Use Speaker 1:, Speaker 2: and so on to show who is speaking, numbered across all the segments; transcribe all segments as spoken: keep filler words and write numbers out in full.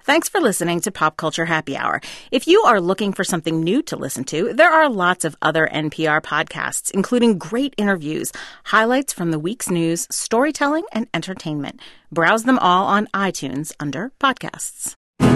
Speaker 1: Thanks for listening to Pop Culture Happy Hour. If you are looking for something new to listen to, there are lots of other N P R podcasts, including great interviews, highlights from the week's news, storytelling, and entertainment. Browse them all on iTunes under Podcasts.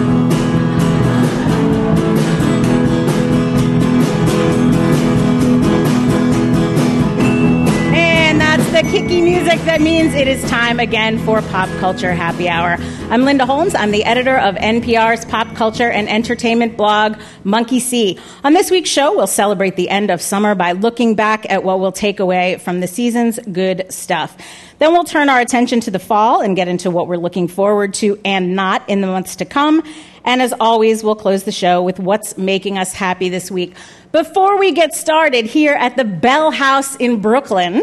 Speaker 1: The kicky music that means it is time again for Pop Culture Happy Hour. I'm Linda Holmes. I'm the editor of N P R's pop culture and entertainment blog, Monkey See. On this week's show, we'll celebrate the end of summer by looking back at what we'll take away from the season's good stuff. Then we'll turn our attention to the fall and get into what we're looking forward to and not in the months to come. And as always, we'll close the show with what's making us happy this week. Before we get started, here at the Bell House in Brooklyn.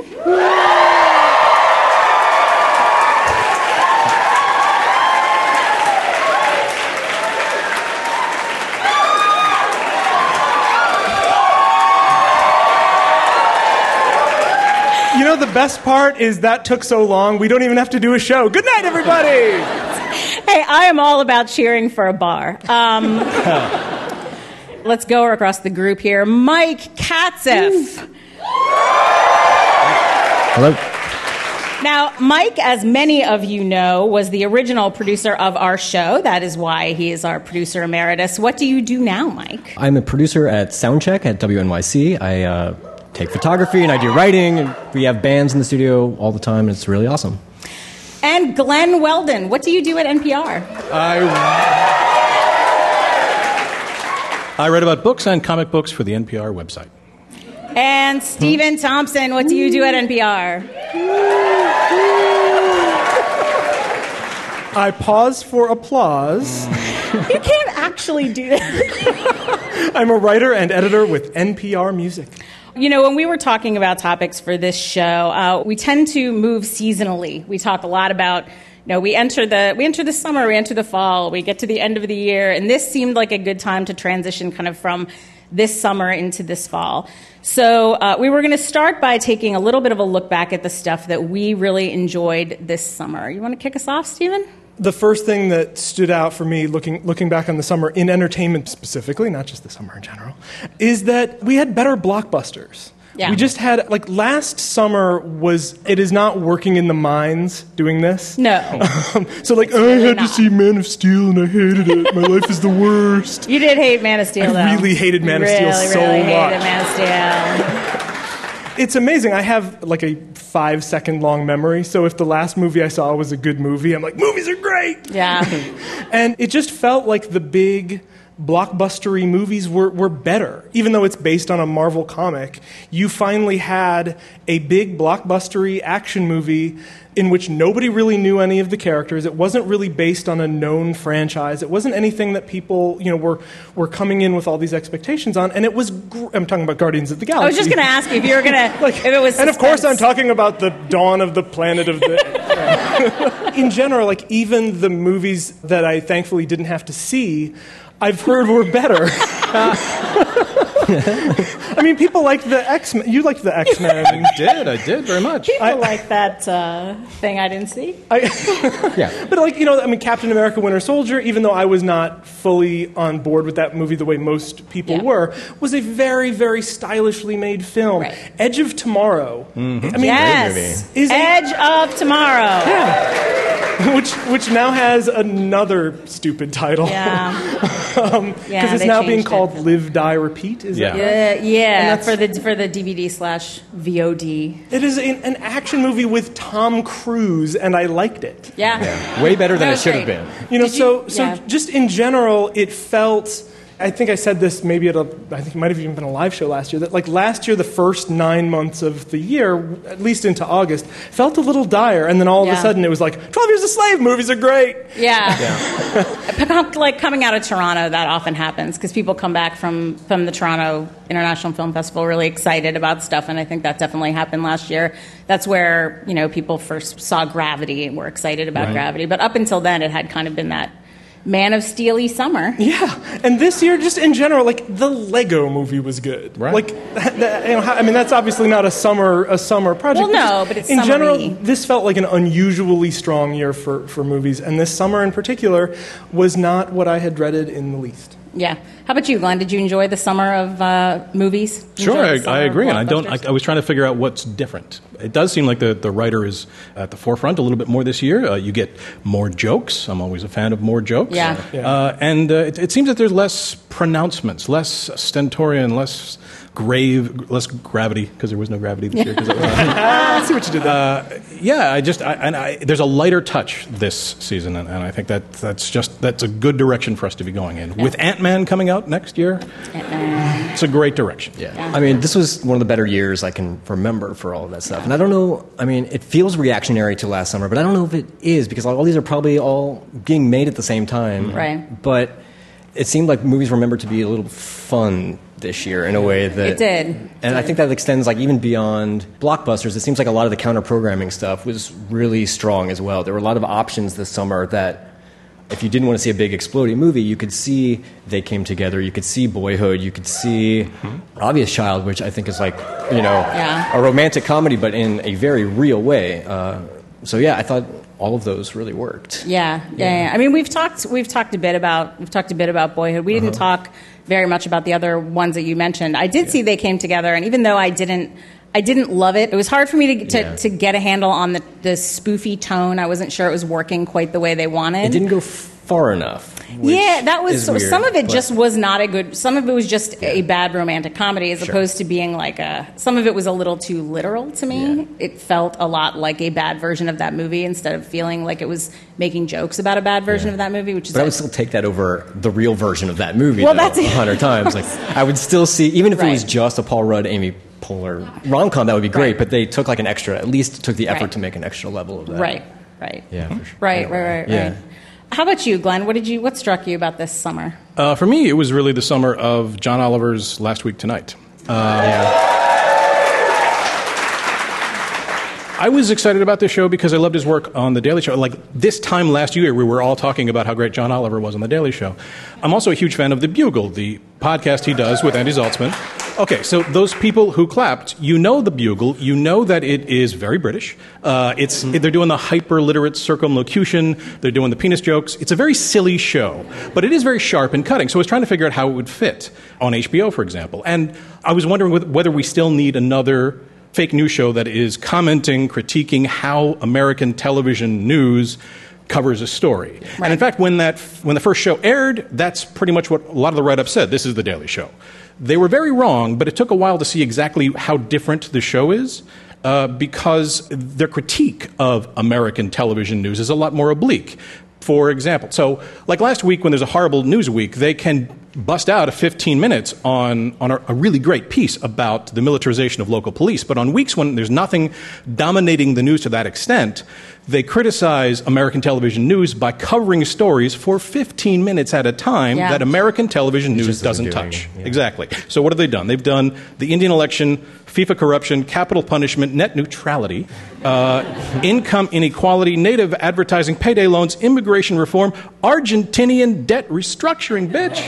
Speaker 2: You know, the best part is that took so long, we don't even have to do a show. Good night, everybody!
Speaker 1: Hey, I am all about cheering for a bar. Um, let's go across the group here. Mike Katzeff.
Speaker 3: Hello.
Speaker 1: Now, Mike, as many of you know, was the original producer of our show. That is why he is our producer emeritus. What do you do now, Mike?
Speaker 3: I'm a producer at Soundcheck at W N Y C. I uh, take photography and I do writing. And we have bands in the studio all the time. And it's really awesome.
Speaker 1: And Glenn Weldon, what do you do at N P R?
Speaker 4: I, I write about books and comic books for the N P R website.
Speaker 1: And Stephen hmm? Thompson, what do you do at N P R?
Speaker 2: I pause for applause.
Speaker 1: You can't actually do that.
Speaker 2: I'm a writer and editor with N P R Music.
Speaker 1: You know, when we were talking about topics for this show, uh, we tend to move seasonally. We talk a lot about, you know, we enter the we enter the summer, we enter the fall, we get to the end of the year, and this seemed like a good time to transition kind of from this summer into this fall. So uh, we were going to start by taking a little bit of a look back at the stuff that we really enjoyed this summer. You want to kick us off, Stephen?
Speaker 2: The first thing that stood out for me, looking looking back on the summer, in entertainment specifically, not just the summer in general, is that we had better blockbusters.
Speaker 1: Yeah.
Speaker 2: We just had, like, last summer was, it is not working in the mines doing this.
Speaker 1: No.
Speaker 2: Um, so, like,
Speaker 1: it's
Speaker 2: I
Speaker 1: really
Speaker 2: had
Speaker 1: not.
Speaker 2: to see Man of Steel and I hated it. My life is the worst.
Speaker 1: You did hate Man of Steel, though.
Speaker 2: I really hated Man
Speaker 1: really,
Speaker 2: of Steel so
Speaker 1: really
Speaker 2: much.
Speaker 1: hated Man of Steel.
Speaker 2: It's amazing. I have like a five second long memory. So if the last movie I saw was a good movie, I'm like, movies are great.
Speaker 1: Yeah.
Speaker 2: And it just felt like the big blockbustery movies were, were better. Even though it's based on a Marvel comic, you finally had a big blockbustery action movie in which nobody really knew any of the characters. It wasn't really based on a known franchise. It wasn't anything that people, you know, were were coming in with all these expectations on. And it was, gr- I'm talking about Guardians of the Galaxy.
Speaker 1: I was just going to ask you if you were going to, like, if it was suspense.
Speaker 2: And of course I'm talking about the dawn of the planet of the... In general, like, even the movies that I thankfully didn't have to see, I've heard were better. I mean, people liked the X-Men. You liked the X-Men.
Speaker 4: I did. I did very much.
Speaker 1: People
Speaker 4: I,
Speaker 1: like that uh, thing I didn't see.
Speaker 2: I,
Speaker 3: Yeah.
Speaker 2: But, like, you know, I mean, Captain America Winter Soldier, even though I was not fully on board with that movie the way most people
Speaker 1: Yeah.
Speaker 2: were, was a very, very stylishly made film.
Speaker 1: Right.
Speaker 2: Edge of Tomorrow.
Speaker 3: Mm-hmm.
Speaker 2: I mean,
Speaker 1: Yes.
Speaker 2: is a-
Speaker 1: Edge of Tomorrow.
Speaker 2: Yeah. which which now has another stupid title.
Speaker 1: Yeah.
Speaker 2: um,
Speaker 1: Yeah,
Speaker 2: Because it's
Speaker 1: they
Speaker 2: now being
Speaker 1: changed
Speaker 2: called
Speaker 1: it.
Speaker 2: Live, Die, Repeat. Is
Speaker 4: Yeah.
Speaker 2: that right?
Speaker 1: Yeah, yeah,
Speaker 2: And that's-
Speaker 1: for the for the D V D slash V O D.
Speaker 2: It is an, an action movie with Tom Cruise, and I liked it.
Speaker 1: Yeah.
Speaker 3: Yeah. Way better than
Speaker 1: That
Speaker 3: it
Speaker 1: was
Speaker 3: should have
Speaker 1: great.
Speaker 3: been.
Speaker 2: You know,
Speaker 1: Did
Speaker 2: so
Speaker 1: you-
Speaker 2: so
Speaker 1: yeah.
Speaker 2: just in general, it felt. I think I said this maybe at a. I think it might have even been a live show last year. That, like, last year, the first nine months of the year, at least into August, felt a little dire, and then all of
Speaker 1: Yeah.
Speaker 2: a sudden it was like twelve Years a Slave movies are great.
Speaker 1: Yeah. yeah. Like, coming out of Toronto, that often happens because people come back from, from the Toronto International Film Festival really excited about stuff, and I think that definitely happened last year. That's where, you know, people first saw Gravity and were excited about
Speaker 4: Right.
Speaker 1: Gravity. But up until then, it had kind of been that Man of Steel-y summer.
Speaker 2: Yeah, and this year, just in general, like the Lego Movie was good.
Speaker 4: Right.
Speaker 2: Like, that, you know, I mean, that's obviously not a summer a summer project.
Speaker 1: Well, no,
Speaker 2: just,
Speaker 1: but it's
Speaker 2: in
Speaker 1: summery.
Speaker 2: general. This felt like an unusually strong year for for movies, and this summer in particular was not what I had dreaded in the least.
Speaker 1: Yeah. How about you, Glenn? Did you enjoy the summer of uh, movies?
Speaker 4: Sure,
Speaker 1: Enjoy the
Speaker 4: I,
Speaker 1: summer
Speaker 4: I
Speaker 1: of
Speaker 4: agree, and I don't. I,
Speaker 1: blockbusters?
Speaker 4: I was trying to figure out what's different. It does seem like the, the writer is at the forefront a little bit more this year. Uh, you get more jokes. I'm always a fan of more jokes.
Speaker 1: Yeah.
Speaker 2: Yeah.
Speaker 4: Uh, and uh, it, it seems that there's less pronouncements, less stentorian, less grave, less gravity, because there was no gravity this year. 'Cause that was
Speaker 2: I see what you did there.
Speaker 4: Uh, yeah, I just I, and I, there's a lighter touch this season, and, and I think that that's just that's a good direction for us to be going in. With Ant-Man coming out next year,
Speaker 1: Ant-Man.
Speaker 4: it's a great direction.
Speaker 3: Yeah. I mean, this was one of the better years I can remember for all of that stuff. And I don't know, I mean, it feels reactionary to last summer, but I don't know if it is, because all these are probably all being made at the same time.
Speaker 1: Right.
Speaker 3: But it seemed like movies were remembered to be a little fun this year in a way that...
Speaker 1: It did.
Speaker 3: And I think that extends like even beyond blockbusters. It seems like a lot of the counter-programming stuff was really strong as well. There were a lot of options this summer that if you didn't want to see a big exploding movie, you could see They Came Together, you could see Boyhood, you could see mm-hmm. Obvious Child, which I think is like, you know,
Speaker 1: yeah.
Speaker 3: a romantic comedy, but in a very real way. Uh, so yeah, I thought all of those really worked.
Speaker 1: Yeah, yeah, yeah, yeah. I mean, we've talked we've talked a bit about we've talked a bit about Boyhood. We didn't
Speaker 3: Uh-huh.
Speaker 1: talk very much about the other ones that you mentioned. I did yeah. see They Came Together, and even though I didn't I didn't love it, it was hard for me to to,
Speaker 3: Yeah.
Speaker 1: to get a handle on the, the spoofy tone. I wasn't sure it was working quite the way they wanted.
Speaker 3: It didn't go far enough.
Speaker 1: Yeah, that was
Speaker 3: is weird,
Speaker 1: some of it.
Speaker 3: but-
Speaker 1: Just was not a good. Some of it was just a bad romantic comedy, as
Speaker 3: Sure.
Speaker 1: opposed to being like a. Some of it was a little too literal to me.
Speaker 3: Yeah.
Speaker 1: It felt a lot like a bad version of that movie, instead of feeling like it was making jokes about a bad version
Speaker 3: Yeah.
Speaker 1: of that movie. Which is,
Speaker 3: But I
Speaker 1: a-
Speaker 3: would still take that over the real version of that movie.
Speaker 1: Well,
Speaker 3: though,
Speaker 1: that's-
Speaker 3: a hundred times. Like I would still see, even if it was
Speaker 1: Right.
Speaker 3: just a Paul Rudd, Amy Poehler rom com, that would be great.
Speaker 1: Right.
Speaker 3: But they took like an extra, at least took the effort
Speaker 1: Right.
Speaker 3: to make an extra level of that.
Speaker 1: right, right,
Speaker 3: Yeah. For sure.
Speaker 1: right, right, right,
Speaker 3: Yeah.
Speaker 1: right. How about you, Glenn? What did you? What struck you about this summer?
Speaker 4: Uh, for me, it was really the summer of John Oliver's Last Week Tonight. Uh,
Speaker 3: Yeah.
Speaker 4: I was excited about this show because I loved his work on The Daily Show. Like this time last year, we were all talking about how great John Oliver was on The Daily Show. I'm also a huge fan of The Bugle, the podcast he does with Andy Zaltzman. Okay, so those people who clapped, you know The Bugle, you know that it is very British. Uh, it's they're doing the hyper-literate circumlocution, they're doing the penis jokes. It's a very silly show, but it is very sharp and cutting. So I was trying to figure out how it would fit on H B O, for example. And I was wondering whether we still need another fake news show that is commenting, critiquing how American television news covers a story.
Speaker 1: Right.
Speaker 4: And in fact, when that when the first show aired, that's pretty much what a lot of the write-ups said. This is The Daily Show. They were very wrong, but it took a while to see exactly how different the show is, uh, because their critique of American television news is a lot more oblique. For example, so like last week when there's a horrible news week, they can bust out a fifteen minutes on, on a, a really great piece about the militarization of local police. But on weeks when there's nothing dominating the news to that extent, they criticize American television news by covering stories for fifteen minutes at a time
Speaker 1: Yeah.
Speaker 4: that American television news
Speaker 3: just
Speaker 4: doesn't
Speaker 3: isn't doing,
Speaker 4: touch.
Speaker 3: yeah.
Speaker 4: Exactly. So what have they done? They've done the Indian election, FIFA corruption, capital punishment, net neutrality, uh, income inequality, native advertising, payday loans, immigration reform, Argentinian debt restructuring, bitch.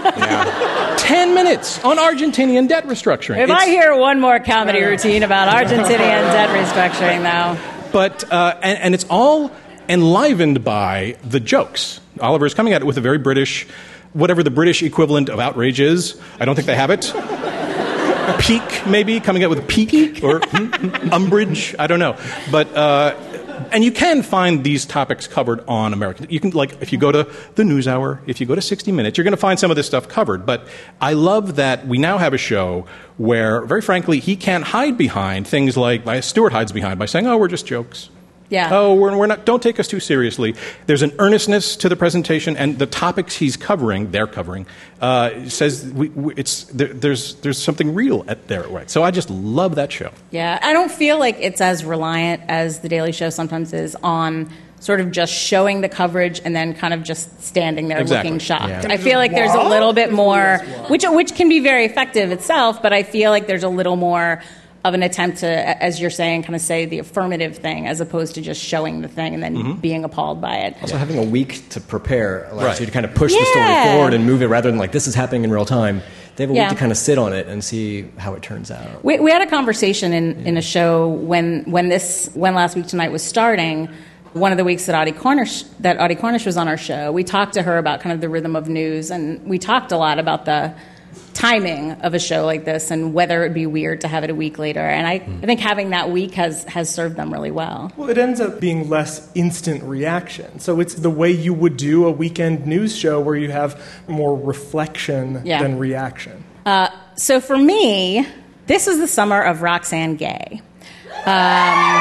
Speaker 4: Ten minutes on Argentinian debt restructuring.
Speaker 1: If
Speaker 4: It's-
Speaker 1: I hear one more comedy routine about Argentinian debt restructuring, though.
Speaker 4: But, uh, and, and it's all enlivened by the jokes. Oliver is coming at it with a very British, whatever the British equivalent of outrage is. I don't think they have it. Peak, maybe, coming out with a peak, or umbrage, I don't know. But, uh, and you can find these topics covered on American. You can, like, if you go to the NewsHour, if you go to sixty minutes, you're going to find some of this stuff covered. But I love that we now have a show where, very frankly, he can't hide behind things like, Stewart hides behind by saying, oh, we're just jokes.
Speaker 1: Yeah.
Speaker 4: Oh, we're, we're not. Don't take us too seriously. There's an earnestness to the presentation, and the topics he's covering, they're covering, uh, says we, we, it's there, there's there's something real at there. Right. So I just love that show.
Speaker 1: Yeah, I don't feel like it's as reliant as The Daily Show sometimes is on sort of just showing the coverage and then kind of just standing there
Speaker 4: Exactly.
Speaker 1: looking shocked.
Speaker 3: Yeah.
Speaker 1: I feel like there's a little bit more, which which can be very effective itself, but I feel like there's a little more of an attempt to, as you're saying, kind of say the affirmative thing as opposed to just showing the thing and then mm-hmm. being appalled by it.
Speaker 3: Also, yeah. having a week to prepare allows
Speaker 4: right.
Speaker 3: you to kind of push
Speaker 1: yeah.
Speaker 3: the story forward and move it rather than like, this is happening in real time. They have a
Speaker 1: yeah.
Speaker 3: week to kind of sit on it and see how it turns out.
Speaker 1: We, we had a conversation in, yeah. in a show when when this when Last Week Tonight was starting. One of the weeks that Audie Cornish that Audie Cornish was on our show, we talked to her about kind of the rhythm of news, and we talked a lot about the timing of a show like this and whether it'd be weird to have it a week later. And I, mm. I think having that week has, has served them really well.
Speaker 2: Well, it ends up being less instant reaction. So it's the way you would do a weekend news show where you have more reflection yeah. than reaction.
Speaker 1: Uh, so for me, this is the summer of Roxane Gay. Um,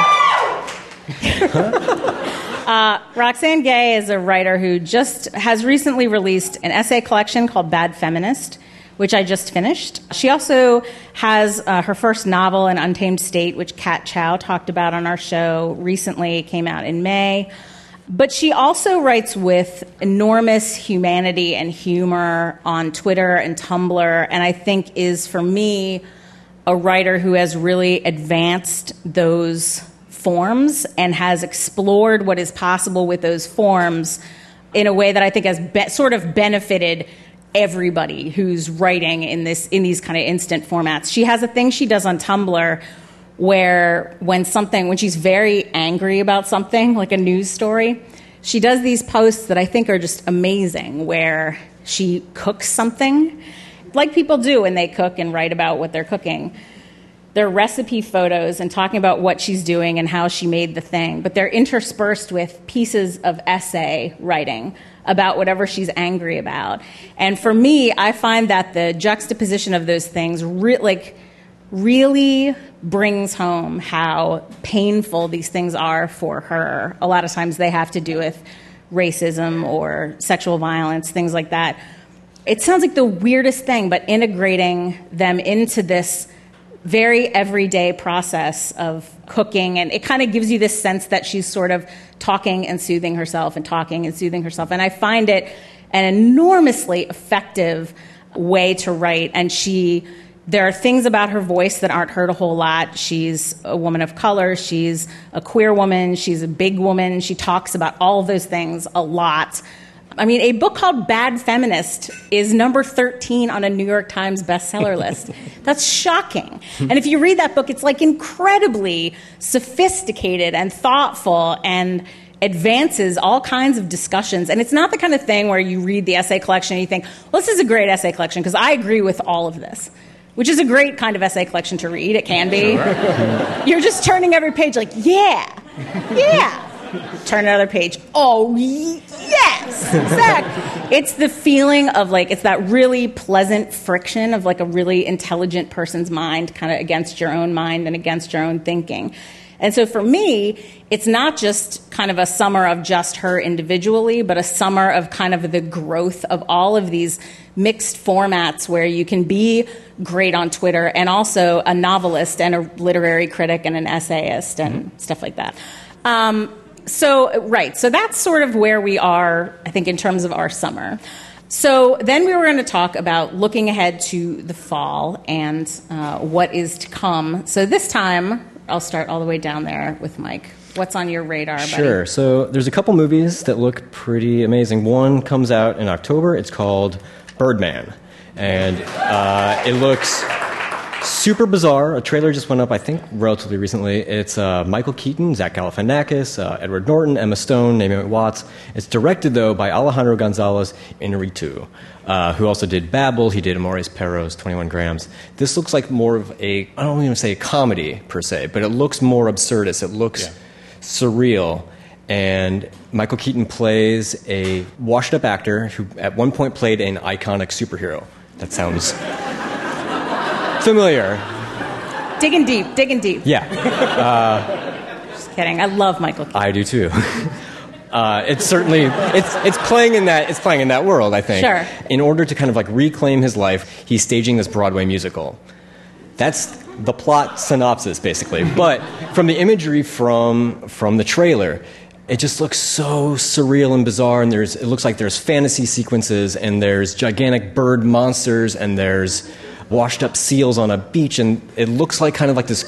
Speaker 1: uh, Roxane Gay is a writer who just has recently released an essay collection called Bad Feminist, which I just finished. She also has uh, her first novel, An Untamed State, which Kat Chow talked about on our show recently. It came out in May. But she also writes with enormous humanity and humor on Twitter and Tumblr, and I think is, for me, a writer who has really advanced those forms and has explored what is possible with those forms in a way that I think has be- sort of benefited everybody who's writing in this in these kind of instant formats. She has a thing she does on Tumblr where when something when she's very angry about something, like a news story, she does these posts that I think are just amazing, where she cooks something like people do when they cook and write about what they're cooking. They're recipe photos and talking about what she's doing and how she made the thing, but they're interspersed with pieces of essay writing about whatever she's angry about. And for me, I find that the juxtaposition of those things re- like really brings home how painful these things are for her. A lot of times they have to do with racism or sexual violence, things like that. It sounds like the weirdest thing, but integrating them into this very everyday process of cooking, and it kind of gives you this sense that she's sort of talking and soothing herself and talking and soothing herself. And I find it an enormously effective way to write. And she, there are things about her voice that aren't heard a whole lot. She's a woman of color. She's a queer woman. She's a big woman. She talks about all of those things a lot. I mean, a book called Bad Feminist is number thirteen on a New York Times bestseller list. That's shocking. And if you read that book, it's like incredibly sophisticated and thoughtful and advances all kinds of discussions. And it's not the kind of thing where you read the essay collection and you think, well, this is a great essay collection because I agree with all of this, which is a great kind of essay collection to read. It can be. Sure. You're just turning every page like, yeah, yeah. Turn another page. Oh, yes, exactly. It's the feeling of like, it's that really pleasant friction of like a really intelligent person's mind kind of against your own mind and against your own thinking. And so for me, it's not just kind of a summer of just her individually, but a summer of kind of the growth of all of these mixed formats where you can be great on Twitter and also a novelist and a literary critic and an essayist and mm-hmm. stuff like that. Um, So, right. So that's sort of where we are, I think, in terms of our summer. So then we were going to talk about looking ahead to the fall and uh, what is to come. So this time, I'll start all the way down there with Mike. What's on your radar, buddy?
Speaker 3: Sure. So there's a couple movies that look pretty amazing. One comes out in October. It's called Birdman. And uh, it looks super bizarre. A trailer just went up, I think, relatively recently. It's uh, Michael Keaton, Zach Galifianakis, uh, Edward Norton, Emma Stone, Naomi Watts. It's directed, though, by Alejandro Gonzalez Inarritu, uh, who also did Babel. He did Amores Perros, twenty-one grams. This looks like more of a, I don't even say a comedy, per se, but it looks more absurdist. It looks yeah. surreal. And Michael Keaton plays a washed-up actor who at one point played an iconic superhero. That sounds familiar.
Speaker 1: Digging deep, digging deep.
Speaker 3: Yeah. Uh,
Speaker 1: Just kidding. I love Michael Keaton.
Speaker 3: I do too. Uh, it's certainly it's it's playing in that it's playing in that world, I think.
Speaker 1: Sure.
Speaker 3: In order to kind of like reclaim his life, he's staging this Broadway musical. That's the plot synopsis, basically. But from the imagery from from the trailer, it just looks so surreal and bizarre. And there's it looks like there's fantasy sequences, and there's gigantic bird monsters, and there's washed up seals on a beach, and it looks like kind of like this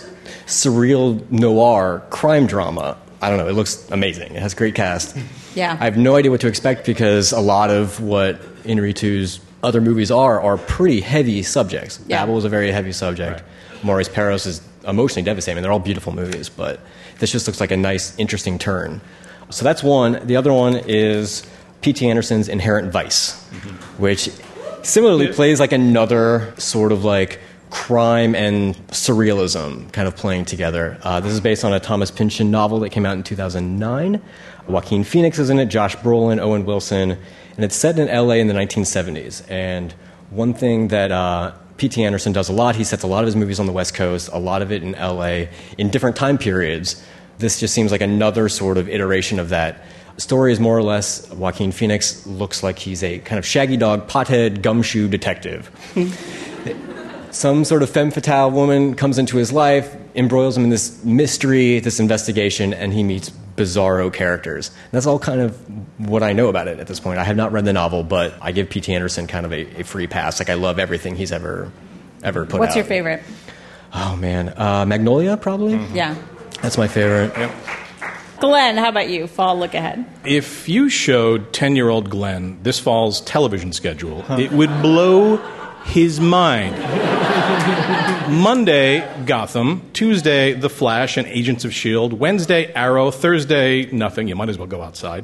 Speaker 3: surreal noir crime drama. I don't know. It looks amazing. It has a great cast.
Speaker 1: Yeah.
Speaker 3: I have no idea what to expect because a lot of what Inarritu's other movies are are pretty heavy subjects.
Speaker 1: Yeah.
Speaker 3: Babel is a very heavy subject. Right. Maurice Perros is emotionally devastating. I mean, they're all beautiful movies, but this just looks like a nice, interesting turn. So that's one. The other one is P T Anderson's Inherent Vice, mm-hmm. which similarly yeah. plays like another sort of like crime and surrealism kind of playing together. Uh, this is based on a Thomas Pynchon novel that came out in two thousand nine. Joaquin Phoenix is in it, Josh Brolin, Owen Wilson, and it's set in L A in the nineteen seventies. And one thing that uh, P T Anderson does a lot, he sets a lot of his movies on the West Coast, a lot of it in L A, in different time periods. This just seems like another sort of iteration of that. The story is more or less Joaquin Phoenix looks like he's a kind of shaggy dog, pothead, gumshoe detective. Some sort of femme fatale woman comes into his life, embroils him in this mystery, this investigation, and he meets bizarro characters. That's all kind of what I know about it at this point. I have not read the novel, but I give P T Anderson kind of a, a free pass. Like, I love everything he's ever ever put
Speaker 1: What's
Speaker 3: out.
Speaker 1: your favorite?
Speaker 3: Oh, man. Uh, Magnolia, probably?
Speaker 1: Mm-hmm. Yeah.
Speaker 3: That's my favorite.
Speaker 4: Yep.
Speaker 1: Glenn, how about you? Fall look ahead.
Speaker 4: If you showed ten-year-old Glenn this fall's television schedule, huh. it would blow his mind. Monday, Gotham. Tuesday, The Flash and Agents of S H I E L D. Wednesday, Arrow. Thursday, nothing. You might as well go outside.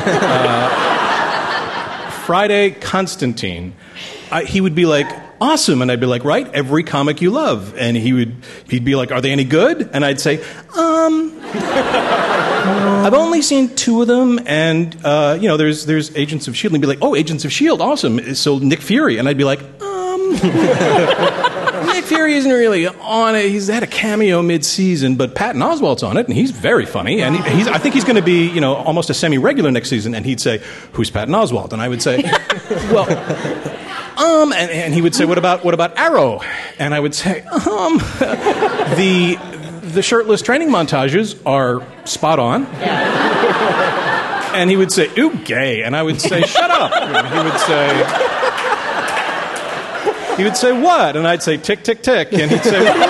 Speaker 4: uh, Friday, Constantine. I, he would be like, awesome. And I'd be like, right, every comic you love. And he would, he'd be like, are they any good? And I'd say, um, I've only seen two of them. And, uh, you know, there's there's Agents of S H I E L D. And he'd be like, oh, Agents of S H I E L D, awesome. So Nick Fury. And I'd be like, um, Nick Fury isn't really on it. He's had a cameo mid-season, but Patton Oswalt's on it, and he's very funny. And he, he's, I think he's going to be, you know, almost a semi-regular next season. And he'd say, who's Patton Oswalt? And I would say, well... Um, and, and he would say, what about what about Arrow? And I would say, um, the the shirtless training montages are spot on.
Speaker 1: Yeah.
Speaker 4: And he would say, ooh, gay. And I would say, shut up. And he would say, he would say, what? And I'd say, tick, tick, tick. And he'd say, what do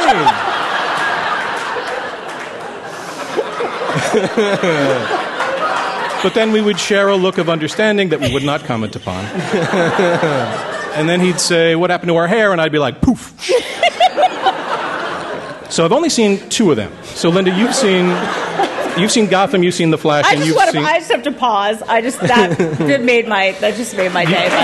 Speaker 4: you mean? But then we would share a look of understanding that we would not comment upon. And then he'd say, what happened to our hair? And I'd be like, poof. So I've only seen two of them. So, Linda, you've seen you've seen Gotham, you've seen The Flash,
Speaker 1: I
Speaker 4: and
Speaker 1: just
Speaker 4: you've
Speaker 1: want to,
Speaker 4: seen...
Speaker 1: I just have to pause. I just, that, that made my, that just made my day.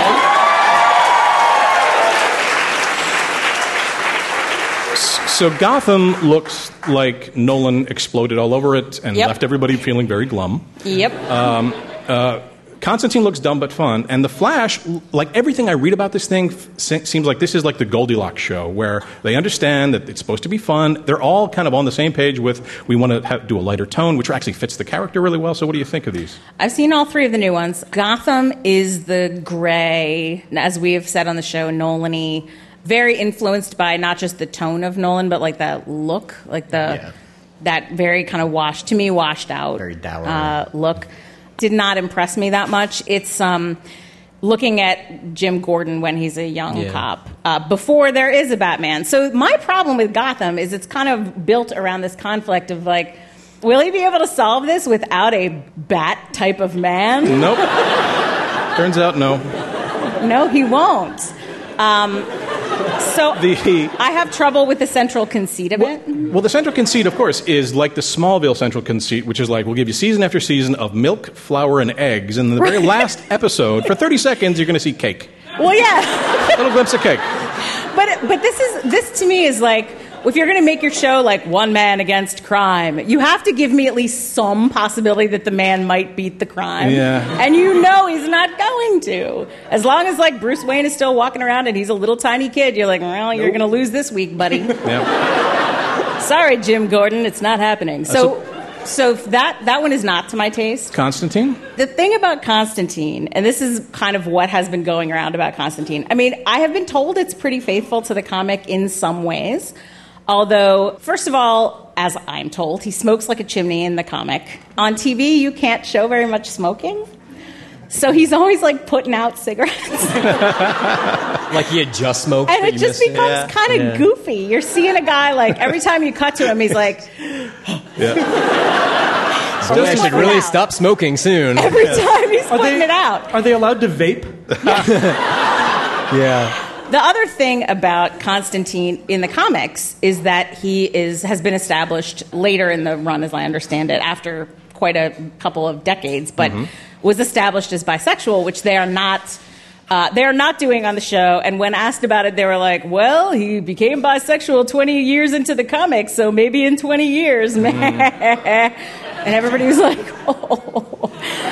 Speaker 4: So Gotham looks like Nolan exploded all over it and
Speaker 1: Yep.
Speaker 4: left everybody feeling very glum.
Speaker 1: Yep.
Speaker 4: Um, uh, Constantine looks dumb but fun, and The Flash, like everything I read about this thing, f- seems like this is like the Goldilocks show, where they understand that it's supposed to be fun. They're all kind of on the same page with, we want to have, do a lighter tone, which actually fits the character really well. So what do you think of these?
Speaker 1: I've seen all three of the new ones. Gotham is the gray, as we have said on the show, Nolan-y, very influenced by not just the tone of Nolan, but like that look, like the
Speaker 3: Yeah.
Speaker 1: that very kind of washed, to me, washed out
Speaker 3: Very dour.
Speaker 1: uh, look. Did not impress me that much. It's um, looking at Jim Gordon when he's a young
Speaker 3: Yeah.
Speaker 1: cop, uh, before there is a Batman. So my problem with Gotham is it's kind of built around this conflict of like, will he be able to solve this without a bat type of man?
Speaker 4: Nope. Turns out no.
Speaker 1: No, he won't. Um, so
Speaker 4: The-
Speaker 1: I have trouble with the central conceit of it.
Speaker 4: Well, the central conceit, of course, is like the Smallville central conceit, which is like, we'll give you season after season of milk, flour, and eggs, and in the very
Speaker 1: Right.
Speaker 4: last episode, for thirty seconds, you're going to see cake.
Speaker 1: Well, yeah.
Speaker 4: A little glimpse of cake.
Speaker 1: But but this is this to me is like, if you're going to make your show like one man against crime, you have to give me at least some possibility that the man might beat the crime.
Speaker 4: Yeah.
Speaker 1: And you know he's not going to. As long as like Bruce Wayne is still walking around and he's a little tiny kid, you're like, well, you're going to lose this week, buddy.
Speaker 4: Yeah.
Speaker 1: Sorry, Jim Gordon, it's not happening. So so that that one is not to my taste.
Speaker 4: Constantine?
Speaker 1: The thing about Constantine, and this is kind of what has been going around about Constantine, I mean, I have been told it's pretty faithful to the comic in some ways. Although, first of all, as I'm told, he smokes like a chimney in the comic. On T V, you can't show very much smoking. So he's always like putting out cigarettes.
Speaker 3: Like he had just smoked,
Speaker 1: and
Speaker 3: but
Speaker 1: it
Speaker 3: you
Speaker 1: just
Speaker 3: missed
Speaker 1: becomes
Speaker 3: it.
Speaker 1: kind of
Speaker 3: Yeah.
Speaker 1: goofy. You're seeing a guy, like, every time you cut to him, he's like,
Speaker 3: So I should
Speaker 1: putting it
Speaker 3: really
Speaker 1: out.
Speaker 3: stop smoking soon.
Speaker 1: every time he's
Speaker 2: Are
Speaker 1: putting
Speaker 2: they,
Speaker 1: it out.
Speaker 2: Are they allowed to vape?
Speaker 3: Yeah.
Speaker 1: The other thing about Constantine in the comics is that he is has been established later in the run, as I understand it, after quite a couple of decades, but
Speaker 3: Mm-hmm.
Speaker 1: was established as bisexual, which they are not. Uh, they are not doing on the show. And when asked about it, they were like, "Well, he became bisexual twenty years into the comics, so maybe in twenty years."
Speaker 3: Mm.
Speaker 1: And everybody was like, "Oh,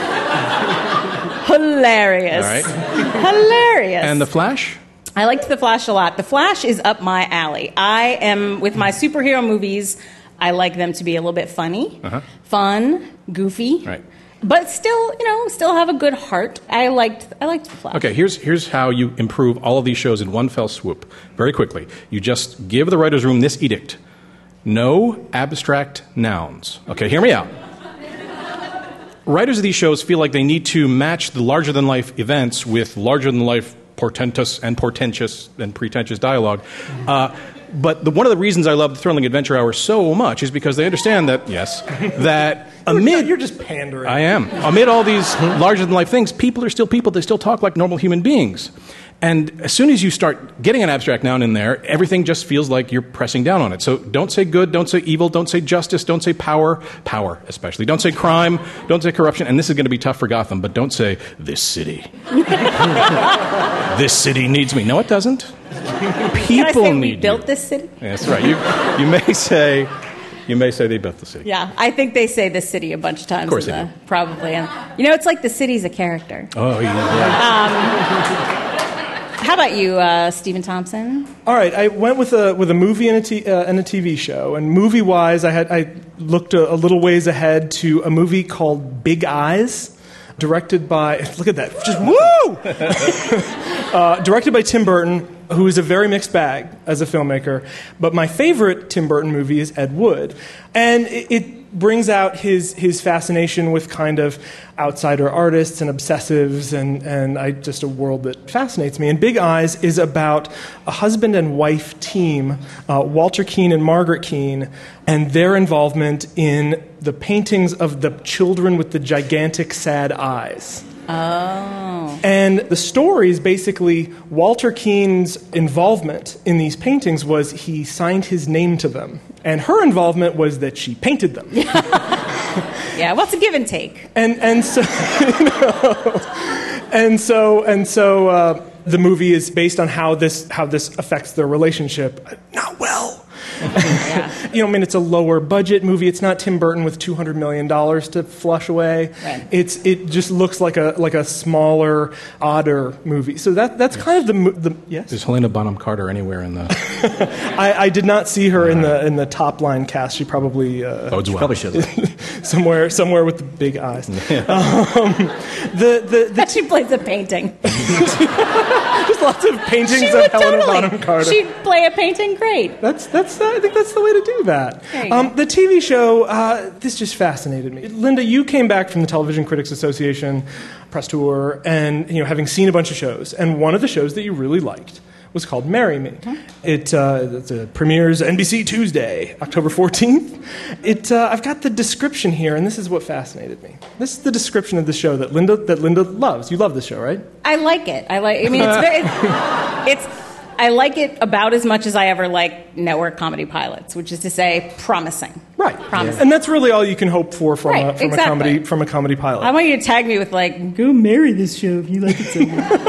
Speaker 1: hilarious,
Speaker 4: All right.
Speaker 1: hilarious."
Speaker 4: And The Flash?
Speaker 1: I liked The Flash a lot. The Flash is up my alley. I am, with my superhero movies, I like them to be a little bit funny,
Speaker 4: Uh-huh.
Speaker 1: fun, goofy,
Speaker 4: Right.
Speaker 1: but still, you know, still have a good heart. I liked, I liked The Flash.
Speaker 4: Okay, here's, here's how you improve all of these shows in one fell swoop. Very quickly. You just give the writer's room this edict. No abstract nouns. Okay, hear me out. Writers of these shows feel like they need to match the larger-than-life events with larger-than-life portentous and portentous and pretentious dialogue. Uh, but the, one of the reasons I love the Thrilling Adventure Hour so much is because they understand that, yes, that amid...
Speaker 2: You're just pandering.
Speaker 4: I am. Amid all these larger-than-life things, people are still people. They still talk like normal human beings. And as soon as you start getting an abstract noun in there, everything just feels like you're pressing down on it. So don't say good, don't say evil, don't say justice, don't say power, power especially. Don't say crime, don't say corruption. And this is going to be tough for Gotham, but don't say, this city. This city needs me. No, it doesn't.
Speaker 1: Can I
Speaker 4: People
Speaker 1: say we
Speaker 4: need
Speaker 1: built
Speaker 4: you.
Speaker 1: this city?
Speaker 4: Yeah, that's right. You, you may say... You may say they built the city.
Speaker 1: Yeah, I think they say the city a bunch of times.
Speaker 4: Of course
Speaker 1: in
Speaker 4: they
Speaker 1: the, probably. And, you know, it's like the city's a character.
Speaker 4: Oh, yeah.
Speaker 1: How about you, uh, Stephen Thompson?
Speaker 2: All right, I went with a with a movie and a, t- uh, and a T V show. And movie wise, I had I looked a, a little ways ahead to a movie called Big Eyes, directed by look at that, just woo, uh, directed by Tim Burton, who is a very mixed bag as a filmmaker. But my favorite Tim Burton movie is Ed Wood, and it, it brings out his his fascination with kind of outsider artists and obsessives, and, and I just a world that fascinates me. And Big Eyes is about a husband and wife team, uh, Walter Keane and Margaret Keane, and their involvement in the paintings of the children with the gigantic sad eyes.
Speaker 1: Oh.
Speaker 2: And the story is basically Walter Keane's involvement in these paintings was he signed his name to them. And her involvement was that she painted them.
Speaker 1: Yeah, what's a give and take?
Speaker 2: And and so you know, and so and so uh, the movie is based on how this how this affects their relationship. Not well.
Speaker 1: Yeah.
Speaker 2: You know, I mean, it's a lower budget movie. It's not Tim Burton with two hundred million dollars to flush away.
Speaker 1: Right.
Speaker 2: It's it just looks like a like a smaller, odder movie. So that that's kind of the mo- the yes.
Speaker 4: Is Helena Bonham Carter anywhere in the...
Speaker 2: I, I did not see her in the in the top line cast. She probably uh,
Speaker 4: Bodes well.
Speaker 3: Probably should.
Speaker 2: somewhere somewhere with the big eyes. um, the the, the
Speaker 1: She plays a painting.
Speaker 2: there's lots of paintings
Speaker 1: She
Speaker 2: of
Speaker 1: would
Speaker 2: Helena
Speaker 1: totally.
Speaker 2: Bonham Carter.
Speaker 1: She'd play a painting great.
Speaker 2: That's that's. I think that's the way to do that.
Speaker 1: There you
Speaker 2: Um,
Speaker 1: go.
Speaker 2: the T V show. Uh, this just fascinated me. Linda, you came back from the Television Critics Association press tour, and you know, having seen a bunch of shows, and one of the shows that you really liked was called Marry Me. It, uh, it uh, premieres N B C Tuesday, October fourteenth. It. Uh, I've got the description here, and this is what fascinated me. This is the description of the show that Linda that Linda loves. You love this show, right?
Speaker 1: I like it. I like. I mean, it's very. It's. I like it about as much as I ever like network comedy pilots, which is to say, promising.
Speaker 2: Right.
Speaker 1: Promising.
Speaker 2: And that's really all you can hope for from
Speaker 1: Right,
Speaker 2: a from
Speaker 1: exactly.
Speaker 2: a comedy from a comedy pilot.
Speaker 1: I want you to tag me with like, go marry this show if you like it so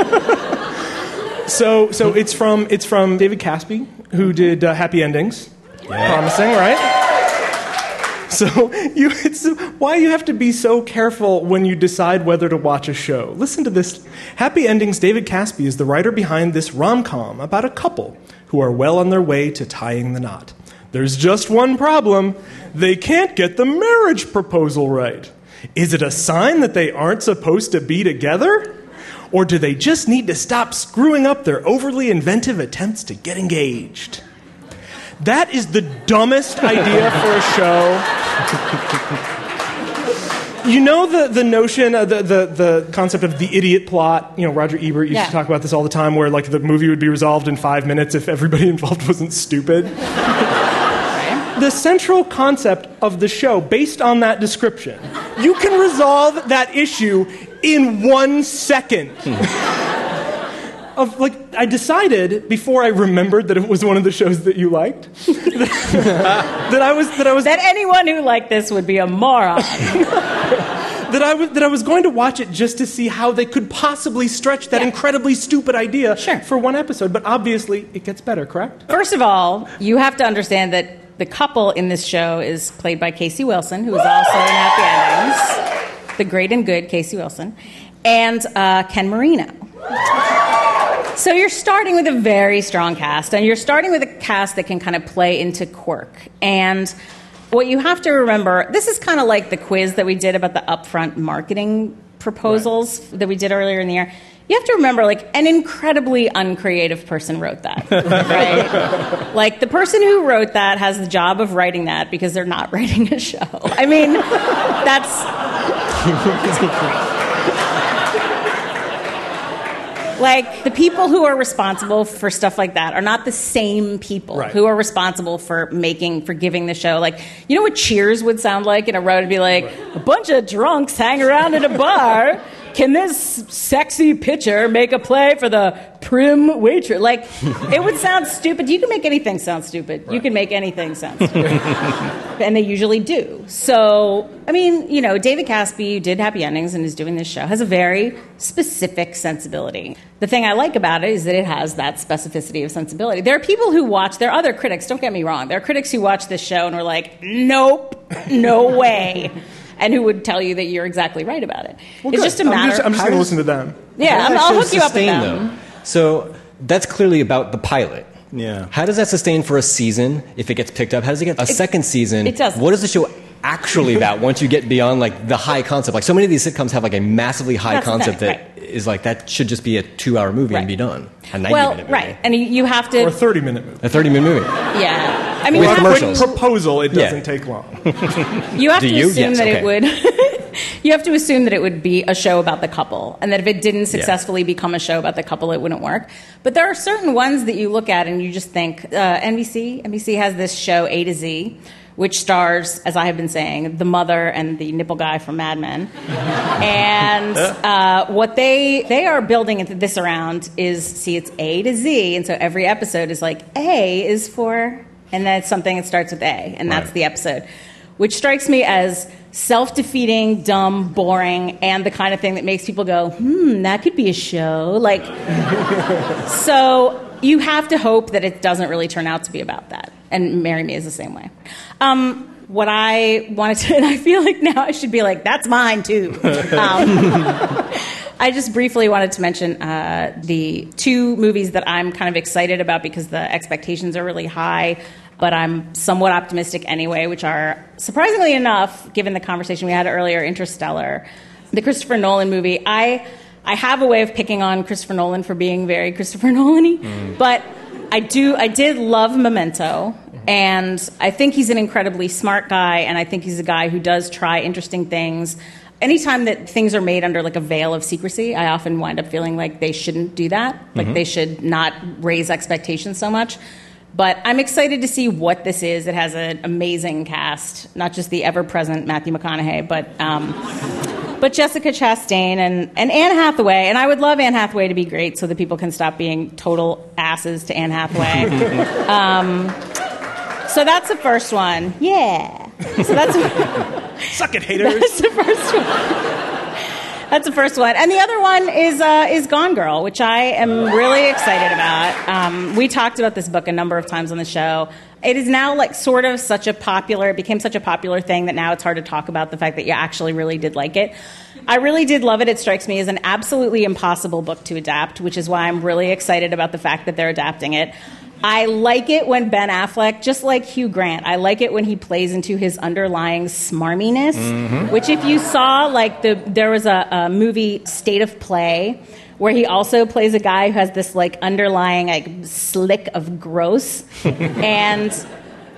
Speaker 1: much.
Speaker 2: So, so it's from it's from David Caspi, who did uh, Happy Endings. Promising, right? So, you, it's why you have to be so careful when you decide whether to watch a show. Listen to this. Happy Endings. David Caspi is the writer behind this rom-com about a couple who are well on their way to tying the knot. There's just one problem: they can't get the marriage proposal right. Is it a sign that they aren't supposed to be together? Or do they just need to stop screwing up their overly inventive attempts to get engaged? That is the dumbest idea for a show. You know the, the notion, uh, the, the the concept of the idiot plot? You know, Roger Ebert used
Speaker 1: Yeah.
Speaker 2: to talk about this all the time, where like the movie would be resolved in five minutes if everybody involved wasn't stupid. The central concept of the show, based on that description, you can resolve that issue in one second. Of like, I decided before I remembered that it was one of the shows that you liked that, that I was that I was
Speaker 1: That anyone who liked this would be a moron.
Speaker 2: that I was that I was going to watch it just to see how they could possibly stretch that
Speaker 1: Yeah.
Speaker 2: incredibly stupid idea
Speaker 1: Sure.
Speaker 2: for one episode. But obviously, it gets better. Correct?
Speaker 1: First of all, you have to understand that the couple in this show is played by Casey Wilson, who is also in Happy Endings, the great and good Casey Wilson, and uh, Ken Marino. So you're starting with a very strong cast, and you're starting with a cast that can kind of play into quirk. And what you have to remember, this is kind of like the quiz that we did about the upfront marketing proposals right. that we did earlier in the year. You have to remember, like, an incredibly uncreative person wrote that, right? Like, the person who wrote that has the job of writing that because they're not writing a show. I mean, that's... Like, the people who are responsible for stuff like that are not the same people
Speaker 2: right.
Speaker 1: who are responsible for making, for giving the show. Like, you know what Cheers would sound like in a row? It'd be like, right. a bunch of drunks hang around in a bar. Can this sexy pitcher make a play for the prim waitress? Like, it would sound stupid. You can make anything sound stupid. Right. You can make anything sound stupid. And they usually do. So, I mean, you know, David Caspi, who did Happy Endings and is doing this show, has a very specific sensibility. The thing I like about it is that it has that specificity of sensibility. There are people who watch, there are other critics, don't get me wrong, there are critics who watch this show and are like, nope, no way. And who would tell you that you're exactly right about it.
Speaker 2: Well,
Speaker 1: it's
Speaker 2: good.
Speaker 1: just a matter.
Speaker 2: I'm just, I'm just
Speaker 1: of...
Speaker 2: going to listen to them.
Speaker 1: Yeah, I'm, I'll hook you up with them.
Speaker 3: Though? So that's clearly about the pilot.
Speaker 4: Yeah.
Speaker 3: How does that sustain for a season if it gets picked up? How does it get a it, second season?
Speaker 1: It doesn't.
Speaker 3: What is the show actually about once you get beyond like the high concept? Like so many of these sitcoms have like a massively high
Speaker 1: That's
Speaker 3: concept
Speaker 1: that,
Speaker 3: that
Speaker 1: right.
Speaker 3: is like that should just be a two-hour movie
Speaker 1: right.
Speaker 3: and be done. A ninety-minute
Speaker 1: well,
Speaker 3: movie.
Speaker 1: right, and you have to.
Speaker 2: Or a thirty-minute movie.
Speaker 3: A thirty-minute movie.
Speaker 1: Yeah, I mean,
Speaker 3: With
Speaker 1: you have
Speaker 3: commercials.
Speaker 1: to,
Speaker 2: Proposal, it doesn't
Speaker 3: Yeah.
Speaker 2: take long.
Speaker 1: you have
Speaker 3: Do
Speaker 1: to
Speaker 3: you?
Speaker 1: assume
Speaker 3: Yes,
Speaker 1: that
Speaker 3: okay.
Speaker 1: it would. You have to assume that it would be a show about the couple, and that if it didn't successfully yeah. become a show about the couple, it wouldn't work. But there are certain ones that you look at and you just think, uh, N B C, N B C has this show A to Z, which stars, as I have been saying, the mother and the nipple guy from Mad Men. And uh, what they they are building into this around is, see, it's A to Z, and so every episode is like, A is for, and then it's something that starts with A, and that's
Speaker 3: right.
Speaker 1: the episode. Which strikes me as self-defeating, dumb, boring, and the kind of thing that makes people go, hmm, that could be a show. Like, so you have to hope that it doesn't really turn out to be about that. And Marry Me is the same way. Um, what I wanted to, and I feel like now I should be like, that's mine too. Um, I just briefly wanted to mention uh, the two movies that I'm kind of excited about because the expectations are really high, but I'm somewhat optimistic anyway, which are, surprisingly enough, given the conversation we had earlier, Interstellar, the Christopher Nolan movie. I I have a way of picking on Christopher Nolan for being very Christopher Nolan-y, mm. but I do I did love Memento, and I think he's an incredibly smart guy, and I think he's a guy who does try interesting things. Anytime that things are made under like a veil of secrecy, I often wind up feeling like they shouldn't do that, like mm-hmm. they should not raise expectations so much. But I'm excited to see what this is. It has an amazing cast, not just the ever-present Matthew McConaughey, but um, but Jessica Chastain and, and Anne Hathaway. And I would love Anne Hathaway to be great so that people can stop being total asses to Anne Hathaway. um, so that's the first one. Yeah. So that's
Speaker 2: Suck it, haters.
Speaker 1: That's the first one. That's the first one. And the other one is uh, is Gone Girl, which I am really excited about. Um, we talked about this book a number of times on the show. It is now like sort of such a popular, it became such a popular thing that now it's hard to talk about the fact that you actually really did like it. I really did love it. It strikes me as an absolutely impossible book to adapt, which is why I'm really excited about the fact that they're adapting it. I like it when Ben Affleck, just like Hugh Grant, I like it when he plays into his underlying smarminess, mm-hmm. which if you saw, like, the there was a, a movie, State of Play, where he also plays a guy who has this, like, underlying, like, slick of gross. And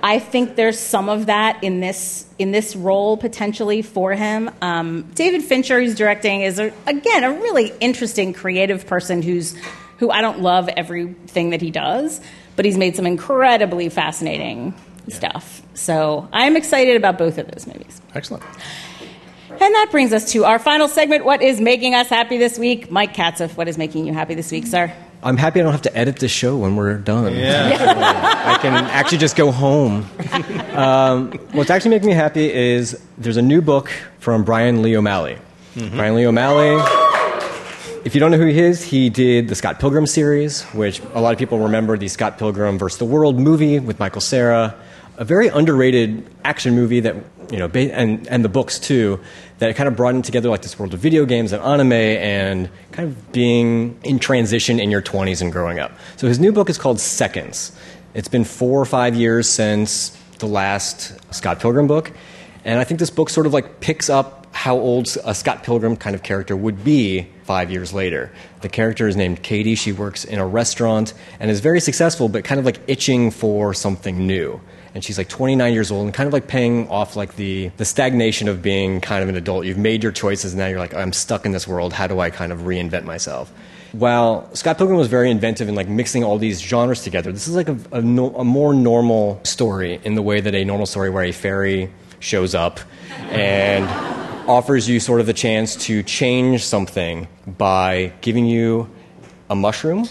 Speaker 1: I think there's some of that in this in this role potentially for him. Um, David Fincher, who's directing, is a, again a really interesting, creative person who's who I don't love everything that he does, but he's made some incredibly fascinating yeah. stuff. So I'm excited about both of those movies.
Speaker 4: Excellent.
Speaker 1: And that brings us to our final segment, What is Making Us Happy This Week? Mike Katzoff, what is making you happy this week, sir?
Speaker 3: I'm happy I don't have to edit this show when we're done.
Speaker 4: Yeah.
Speaker 3: I can actually just go home. Um, what's actually making me happy is there's a new book from Brian Lee O'Malley. Mm-hmm. Brian Lee O'Malley, if you don't know who he is, he did the Scott Pilgrim series, which a lot of people remember, the Scott Pilgrim versus the World movie with Michael Cera. A very underrated action movie that, you know, and, and the books too, that kind of brought in together like this world of video games and anime and kind of being in transition in your twenties and growing up. So his new book is called Seconds. It's been four or five years since the last Scott Pilgrim book. And I think this book sort of like picks up how old a Scott Pilgrim kind of character would be five years later. The character is named Katie. She works in a restaurant and is very successful, but kind of like itching for something new. And she's like twenty-nine years old and kind of like paying off like the, the stagnation of being kind of an adult. You've made your choices and now you're like, I'm stuck in this world. How do I kind of reinvent myself? While Scott Pilgrim was very inventive in like mixing all these genres together, this is like a, a, no, a more normal story in the way that a normal story where a fairy shows up and offers you sort of the chance to change something by giving you a mushroom,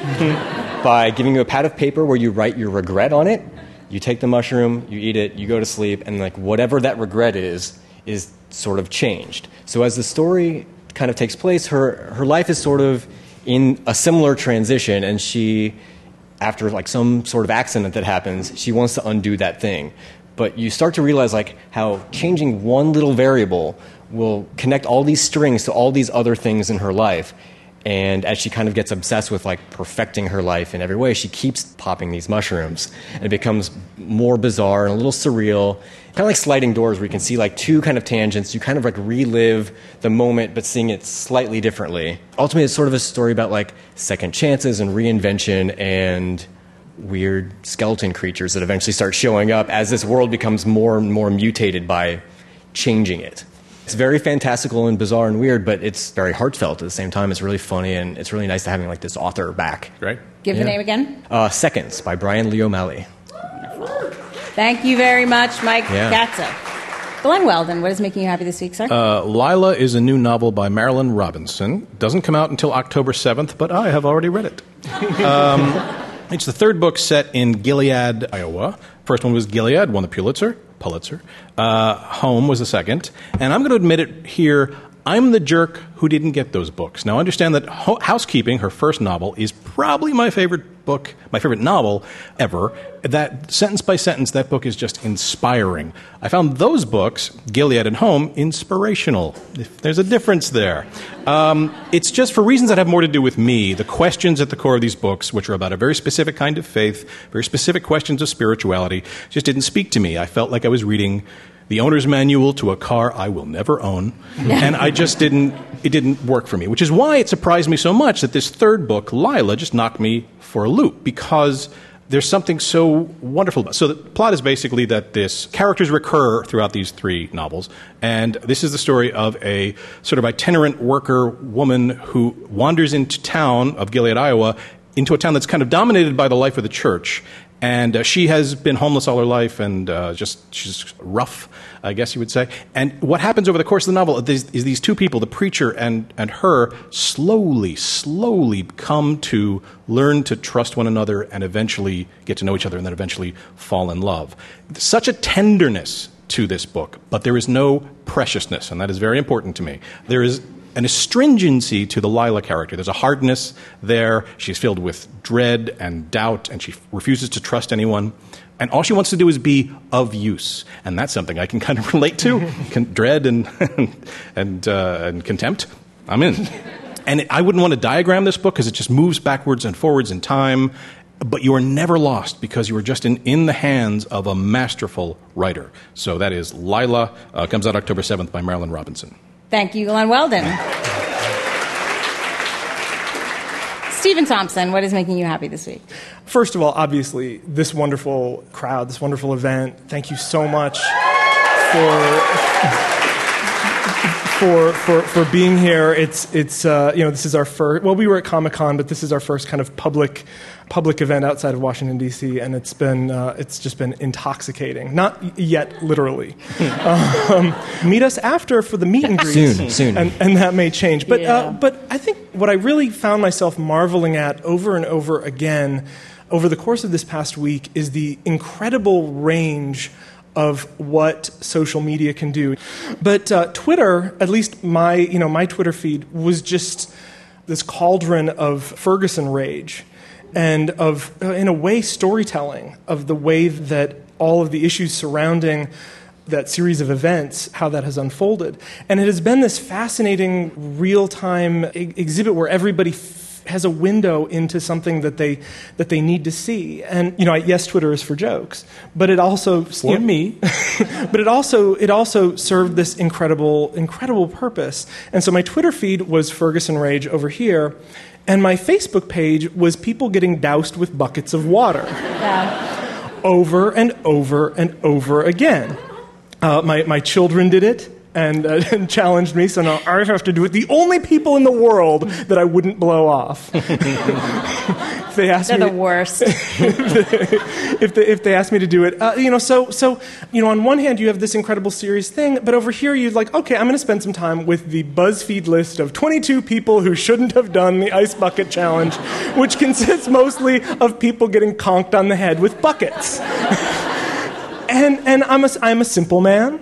Speaker 3: by giving you a pad of paper where you write your regret on it. You take the mushroom, you eat it, you go to sleep, and like whatever that regret is, is sort of changed. So as the story kind of takes place, her her life is sort of in a similar transition, and she, after like some sort of accident that happens, she wants to undo that thing. But you start to realize like how changing one little variable will connect all these strings to all these other things in her life. And as she kind of gets obsessed with like perfecting her life in every way, she keeps popping these mushrooms. And it becomes more bizarre and a little surreal. Kind of like sliding doors where you can see like two kind of tangents. You kind of like relive the moment, but seeing it slightly differently. Ultimately, it's sort of a story about like second chances and reinvention and weird skeleton creatures that eventually start showing up as this world becomes more and more mutated by changing it. It's very fantastical and bizarre and weird, but it's very heartfelt at the same time. It's really funny, and it's really nice to having like this author back.
Speaker 4: Great.
Speaker 1: Give
Speaker 3: yeah.
Speaker 1: the name again.
Speaker 3: Uh, Seconds by Brian Lee O'Malley.
Speaker 1: Wonderful. Thank you very much, Mike
Speaker 3: yeah.
Speaker 1: Katzoff. Glenn Weldon, what is making you happy this week, sir?
Speaker 4: Uh, Lila is a new novel by Marilynne Robinson. Doesn't come out until October seventh, but I have already read it. Um, it's the third book set in Gilead, Iowa. First one was Gilead, won the Pulitzer. Pulitzer. Uh, Home was the second. And I'm going to admit it here, I'm the jerk who didn't get those books. Now, understand that Ho- Housekeeping, her first novel, is probably my favorite book, my favorite novel ever. That sentence by sentence, that book is just inspiring. I found those books, Gilead and Home, inspirational. If there's a difference there. Um, it's just for reasons that have more to do with me. The questions at the core of these books, which are about a very specific kind of faith, very specific questions of spirituality, just didn't speak to me. I felt like I was reading the owner's manual to a car I will never own, and I just didn't, it didn't work for me, which is why it surprised me so much that this third book, Lila, just knocked me for a loop, because there's something so wonderful about it. So the plot is basically that this characters recur throughout these three novels, and this is the story of a sort of itinerant worker woman who wanders into town of Gilead, Iowa, into a town that's kind of dominated by the life of the church. And uh, she has been homeless all her life and uh, just she's rough, I guess you would say. And what happens over the course of the novel is, is these two people, the preacher and, and her, slowly, slowly come to learn to trust one another and eventually get to know each other and then eventually fall in love. Such a tenderness to this book, but there is no preciousness, and that is very important to me. There is an astringency to the Lila character. There's a hardness there. She's filled with dread and doubt, and she refuses to trust anyone. And all she wants to do is be of use. And that's something I can kind of relate to. Con- dread and and, uh, and contempt. I'm in. And it, I wouldn't want to diagram this book because it just moves backwards and forwards in time. But you are never lost because you are just in, in the hands of a masterful writer. So that is Lila. Uh, comes out October seventh by Marilynne Robinson.
Speaker 1: Thank you, Glenn Weldon. Stephen Thompson, what is making you happy this week?
Speaker 2: First of all, obviously, this wonderful crowd, this wonderful event. Thank you so much for for for, for being here. It's it's uh, you know this is our first. Well, we were at Comic-Con, but this is our first kind of public public event outside of Washington D C, and it's been uh, it's just been intoxicating. Not yet, literally. um, meet us after for the meet and greet
Speaker 3: soon, soon,
Speaker 2: and, and that may change. But
Speaker 1: yeah.
Speaker 2: uh, but I think what I really found myself marveling at over and over again over the course of this past week is the incredible range of what social media can do. But uh, Twitter, at least my you know my Twitter feed, was just this cauldron of Ferguson rage and of, uh, in a way, storytelling of the way that all of the issues surrounding that series of events, how that has unfolded. And it has been this fascinating real-time e- exhibit where everybody f- has a window into something that they that they need to see. And you know, yes, Twitter is for jokes, but it also
Speaker 4: For
Speaker 2: you know,
Speaker 4: me,
Speaker 2: but it also it also served this incredible incredible purpose. And so my Twitter feed was Ferguson Rage over here, and my Facebook page was people getting doused with buckets of water,
Speaker 1: Yeah.
Speaker 2: over and over and over again. Uh, my my children did it. And, uh, and challenged me, so now I have to do it. The only people in the world that I wouldn't blow off. if they asked
Speaker 1: They're
Speaker 2: me,
Speaker 1: the worst.
Speaker 2: if they if they asked me to do it, uh, you know, so so you know, on one hand you have this incredible serious thing, but over here you're like, okay, I'm going to spend some time with the BuzzFeed list of twenty-two people who shouldn't have done the ice bucket challenge, which consists mostly of people getting conked on the head with buckets. and and I'm a I'm a simple man.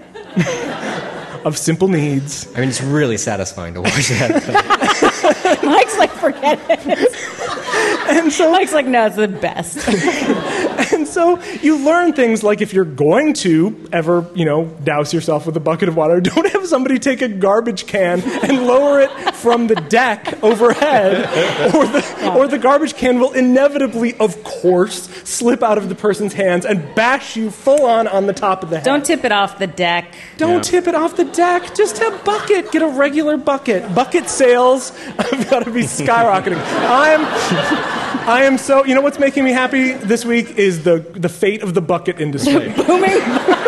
Speaker 2: Of simple needs.
Speaker 3: I mean, it's really satisfying to watch that.
Speaker 1: Mike's like, forget it.
Speaker 2: And so,
Speaker 1: Mike's like, no, it's the best.
Speaker 2: and so you learn things like if you're going to ever, you know, douse yourself with a bucket of water, don't have somebody take a garbage can and lower it from the deck overhead, or the yeah. or the garbage can will inevitably, of course, slip out of the person's hands and bash you full on on the top of the head.
Speaker 1: Don't tip it off the deck.
Speaker 2: Don't
Speaker 4: Yeah.
Speaker 2: tip it off the deck. Just a bucket. Get a regular bucket. Bucket sales have got to be skyrocketing. I'm, I am so. You know what's making me happy this week is the the fate of the bucket industry.
Speaker 1: Booming.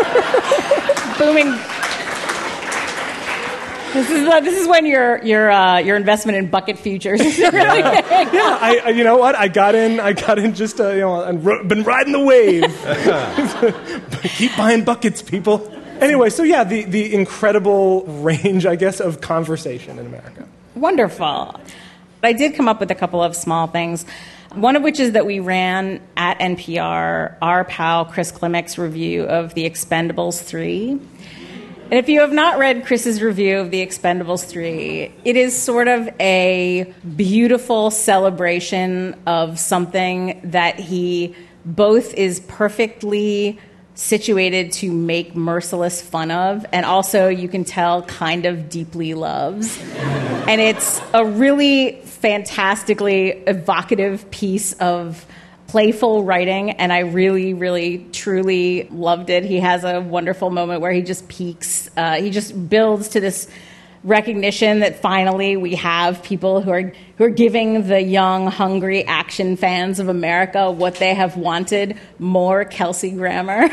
Speaker 1: Booming. This is uh, this is when your your uh, your investment in bucket futures is really
Speaker 2: yeah, yeah I, I you know what I got in I got in just uh, you know and ro- been riding the wave. Keep buying buckets, people. Anyway, so yeah, the the incredible range, I guess, of conversation in America.
Speaker 1: Wonderful. I did come up with a couple of small things. One of which is that we ran at N P R our pal Chris Klimak's review of The Expendables three. And if you have not read Chris's review of The Expendables three, it is sort of a beautiful celebration of something that he both is perfectly situated to make merciless fun of, and also you can tell kind of deeply loves. And it's a really fantastically evocative piece of playful writing, and I really, really, truly loved it. He has a wonderful moment where he just peaks. Uh, he just builds to this recognition that finally we have people who are who are giving the young, hungry action fans of America what they have wanted: more Kelsey Grammer.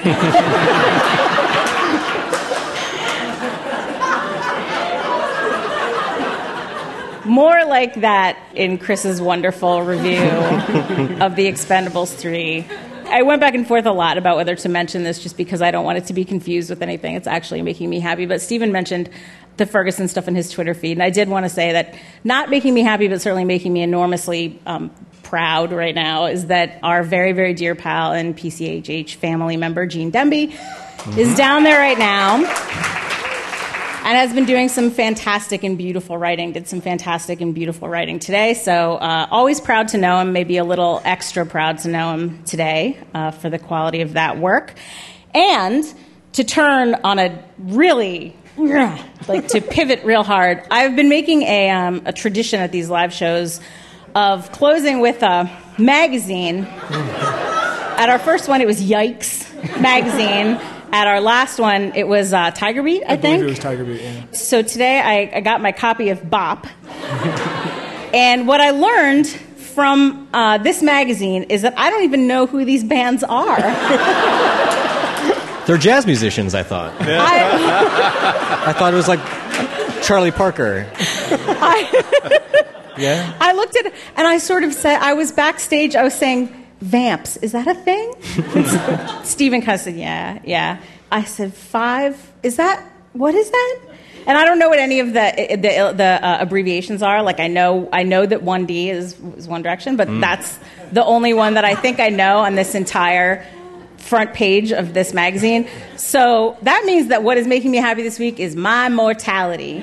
Speaker 1: More like that in Chris's wonderful review of The Expendables three. I went back and forth a lot about whether to mention this just because I don't want it to be confused with anything. It's actually making me happy. But Stephen mentioned the Ferguson stuff in his Twitter feed. And I did want to say that not making me happy, but certainly making me enormously um, proud right now is that our very, very dear pal and P C H H family member, Gene Demby, mm-hmm. is down there right now. And has been doing some fantastic and beautiful writing, did some fantastic and beautiful writing today. So uh, always proud to know him, maybe a little extra proud to know him today uh, for the quality of that work. And to turn on a really, like to pivot real hard, I've been making a, um, a tradition at these live shows of closing with a magazine. At our first one, it was Yikes magazine. At our last one, it was uh, Tiger Beat, I, I think.
Speaker 2: I believe it was Tiger Beat, yeah.
Speaker 1: So today I, I got my copy of Bop. And what I learned from uh, this magazine is that I don't even know who these bands are.
Speaker 3: They're jazz musicians, I thought.
Speaker 1: I,
Speaker 3: I thought it was like Charlie Parker.
Speaker 1: I,
Speaker 3: yeah?
Speaker 1: I looked at it, and I sort of said, I was backstage, I was saying, Vamps, is that a thing? Stephen kind of said, yeah, yeah. I said, Five, is that, what is that? And I don't know what any of the the, the uh, abbreviations are. Like, I know I know that one D is, is One Direction, but mm. that's the only one that I think I know on this entire front page of this magazine. So that means that what is making me happy this week is my mortality.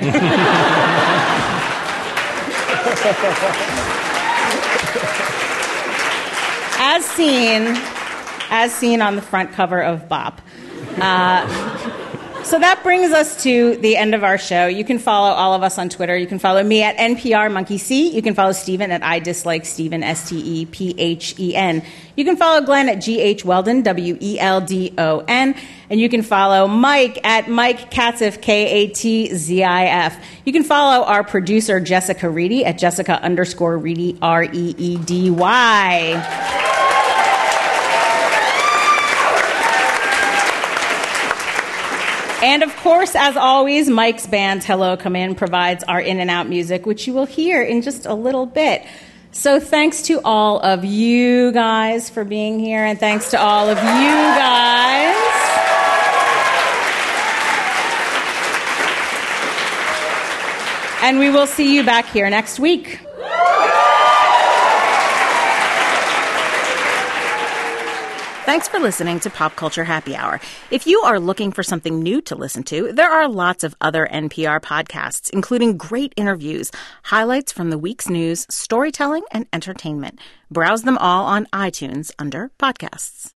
Speaker 1: As seen, as seen on the front cover of Bop. Uh, so that brings us to the end of our show. You can follow all of us on Twitter. You can follow me at N P R Monkey C. You can follow Stephen at I Dislike Stephen, S T E P H E N. You can follow Glenn at G H Weldon, W E L D O N. And you can follow Mike at Mike Katzif, K A T Z I F. You can follow our producer, Jessica Reedy, at Jessica underscore Reedy, R E E D Y. And of course, as always, Mike's band, Hello Come In, provides our in and out music, which you will hear in just a little bit. So thanks to all of you guys for being here, and thanks to all of you guys. And we will see you back here next week. Thanks for listening to Pop Culture Happy Hour. If you are looking for something new to listen to, there are lots of other N P R podcasts, including great interviews, highlights from the week's news, storytelling, and entertainment. Browse them all on iTunes under Podcasts.